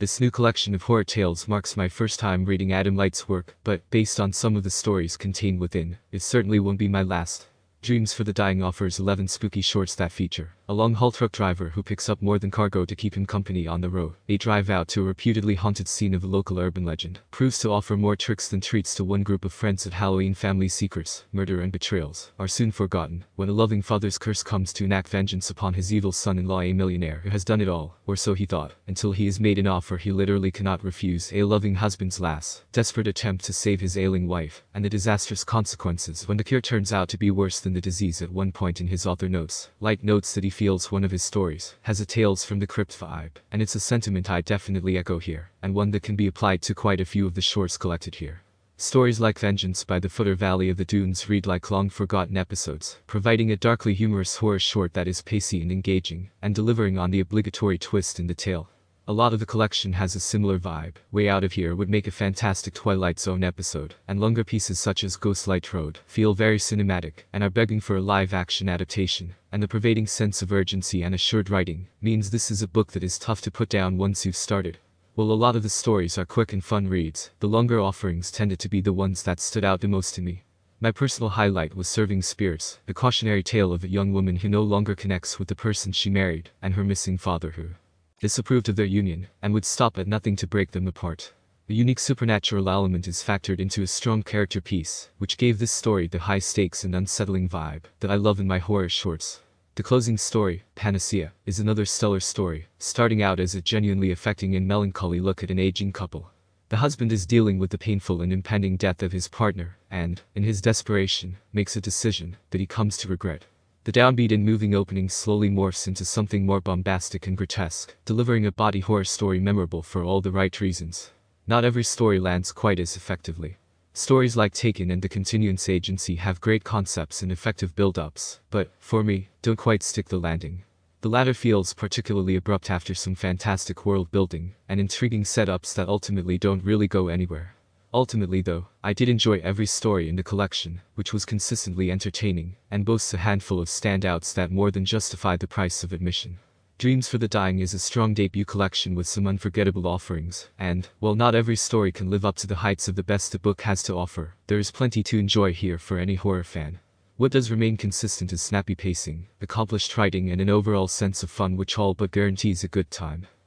This new collection of horror tales marks my first time reading Adam Light's work, but, based on some of the stories contained within, it certainly won't be my last. Dreams for the Dying offers 11 spooky shorts that feature a long-haul truck driver who picks up more than cargo to keep him company on the road. A drive out to a reputedly haunted scene of a local urban legend proves to offer more tricks than treats to one group of friends at Halloween. Family secrets, murder and betrayals are soon forgotten when a loving father's curse comes to enact vengeance upon his evil son-in-law, a millionaire who has done it all, or so he thought, until he is made an offer he literally cannot refuse. A loving husband's last, desperate attempt to save his ailing wife, and the disastrous consequences when the cure turns out to be worse than the disease. At one point in his author notes, Light notes that he feels one of his stories has a Tales from the Crypt vibe, and it's a sentiment I definitely echo here, and one that can be applied to quite a few of the shorts collected here. Stories like Vengeance by the Footer Valley of the Dunes read like long-forgotten episodes, providing a darkly humorous horror short that is pacey and engaging, and delivering on the obligatory twist in the tale. A lot of the collection has a similar vibe. Way Out of Here would make a fantastic Twilight Zone episode, and longer pieces such as Ghostlight Road feel very cinematic and are begging for a live-action adaptation, and the pervading sense of urgency and assured writing means this is a book that is tough to put down once you've started. While a lot of the stories are quick and fun reads, the longer offerings tended to be the ones that stood out the most to me. My personal highlight was Serving Spirits, the cautionary tale of a young woman who no longer connects with the person she married, and her missing father who disapproved of their union, and would stop at nothing to break them apart. The unique supernatural element is factored into a strong character piece, which gave this story the high stakes and unsettling vibe that I love in my horror shorts. The closing story, Panacea, is another stellar story, starting out as a genuinely affecting and melancholy look at an aging couple. The husband is dealing with the painful and impending death of his partner, and, in his desperation, makes a decision that he comes to regret. The downbeat and moving opening slowly morphs into something more bombastic and grotesque, delivering a body horror story memorable for all the right reasons. Not every story lands quite as effectively. Stories like Taken and The Continuance Agency have great concepts and effective build-ups, but, for me, don't quite stick the landing. The latter feels particularly abrupt after some fantastic world building and intriguing setups that ultimately don't really go anywhere. Ultimately though, I did enjoy every story in the collection, which was consistently entertaining, and boasts a handful of standouts that more than justify the price of admission. Dreams for the Dying is a strong debut collection with some unforgettable offerings, and, while not every story can live up to the heights of the best the book has to offer, there is plenty to enjoy here for any horror fan. What does remain consistent is snappy pacing, accomplished writing and an overall sense of fun which all but guarantees a good time.